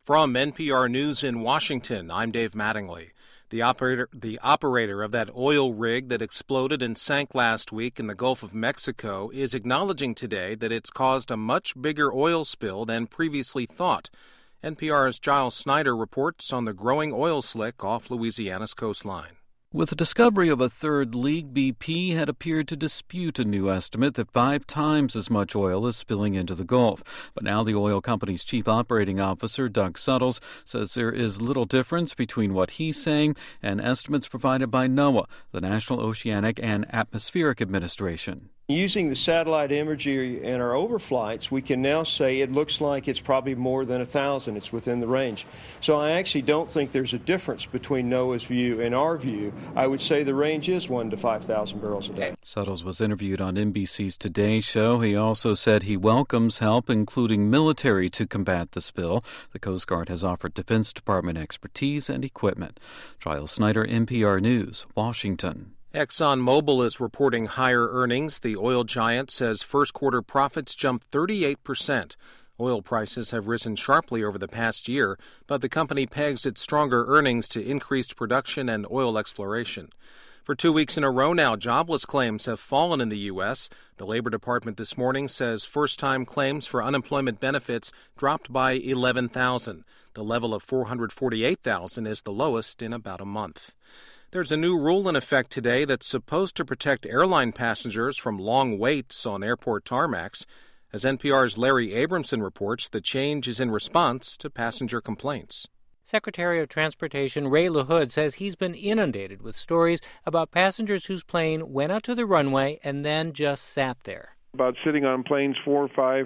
From NPR News in Washington, I'm Dave Mattingly. The operator of that oil rig that exploded and sank last week in the Gulf of Mexico is acknowledging today that it's caused a much bigger oil spill than previously thought. NPR's Giles Snyder reports on the growing oil slick off Louisiana's coastline. With the discovery of a third leak, BP had appeared to dispute a new estimate that 5 times as much oil is spilling into the Gulf. But now the oil company's chief operating officer, Doug Suttles, says there is little difference between what he's saying and estimates provided by NOAA, the National Oceanic and Atmospheric Administration. Using the satellite imagery and our overflights, we can now say it looks like it's probably more than 1,000. It's within the range. So I actually don't think there's a difference between NOAA's view and our view. I would say the range is 1,000 to 5,000 barrels a day. Suttles was interviewed on NBC's Today Show. He also said he welcomes help, including military, to combat the spill. The Coast Guard has offered Defense Department expertise and equipment. Giles Snyder, NPR News, Washington. ExxonMobil is reporting higher earnings. The oil giant says first quarter profits jumped 38%. Oil prices have risen sharply over the past year, but the company pegs its stronger earnings to increased production and oil exploration. For 2 weeks in a row now, jobless claims have fallen in the U.S. The Labor Department this morning says first-time claims for unemployment benefits dropped by 11,000. The level of 448,000 is the lowest in about a month. There's a new rule in effect today that's supposed to protect airline passengers from long waits on airport tarmacs. As NPR's Larry Abramson reports, the change is in response to passenger complaints. Secretary of Transportation Ray LaHood says he's been inundated with stories about passengers whose plane went out to the runway and then just sat there. About sitting on planes 4, 5,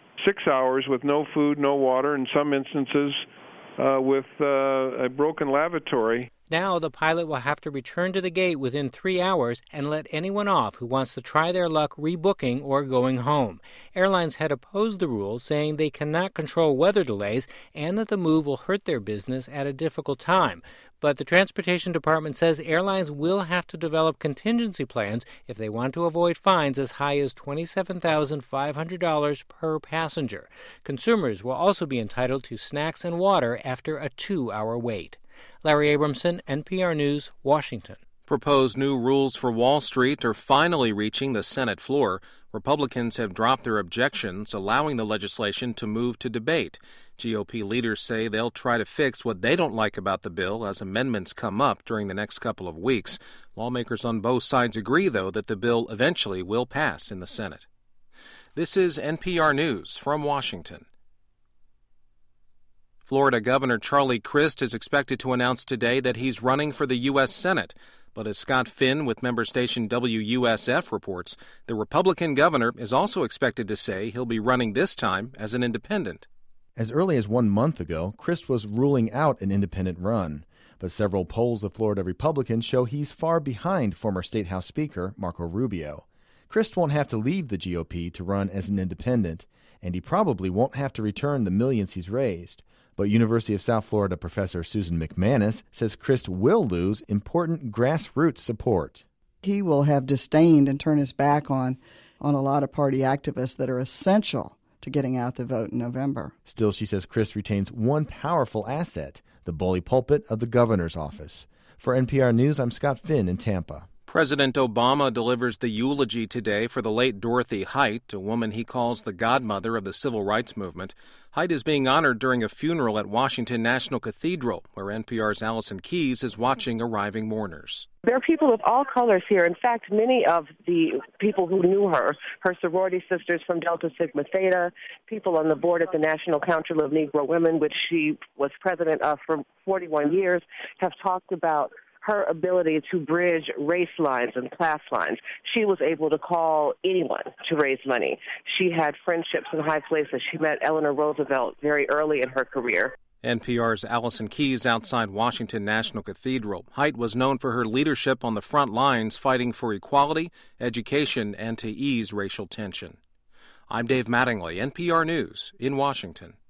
6 hours with no food, no water, in some instances with a broken lavatory. Now the pilot will have to return to the gate within 3 hours and let anyone off who wants to try their luck rebooking or going home. Airlines had opposed the rule, saying they cannot control weather delays and that the move will hurt their business at a difficult time. But the Transportation Department says airlines will have to develop contingency plans if they want to avoid fines as high as $27,500 per passenger. Consumers will also be entitled to snacks and water after a 2-hour wait. Larry Abramson, NPR News, Washington. Proposed new rules for Wall Street are finally reaching the Senate floor. Republicans have dropped their objections, allowing the legislation to move to debate. GOP leaders say they'll try to fix what they don't like about the bill as amendments come up during the next couple of weeks. Lawmakers on both sides agree, though, that the bill eventually will pass in the Senate. This is NPR News from Washington. Florida Governor Charlie Crist is expected to announce today that he's running for the U.S. Senate. But as Scott Finn with member station WUSF reports, the Republican governor is also expected to say he'll be running this time as an independent. As early as 1 month ago, Crist was ruling out an independent run. But several polls of Florida Republicans show he's far behind former State House Speaker Marco Rubio. Crist won't have to leave the GOP to run as an independent, and he probably won't have to return the millions he's raised. But University of South Florida professor Susan McManus says Crist will lose important grassroots support. He will have disdained and turned his back on a lot of party activists that are essential to getting out the vote in November. Still, she says Crist retains one powerful asset, the bully pulpit of the governor's office. For NPR News, I'm Scott Finn in Tampa. President Obama delivers the eulogy today for the late Dorothy Height, a woman he calls the godmother of the civil rights movement. Height is being honored during a funeral at Washington National Cathedral, where NPR's Allison Keyes is watching arriving mourners. There are people of all colors here. In fact, many of the people who knew her sorority sisters from Delta Sigma Theta, people on the board at the National Council of Negro Women, which she was president of for 41 years, have talked about her ability to bridge race lines and class lines. She was able to call anyone to raise money. She had friendships in high places. She met Eleanor Roosevelt very early in her career. NPR's Allison Keyes outside Washington National Cathedral. Height was known for her leadership on the front lines fighting for equality, education, and to ease racial tension. I'm Dave Mattingly, NPR News in Washington.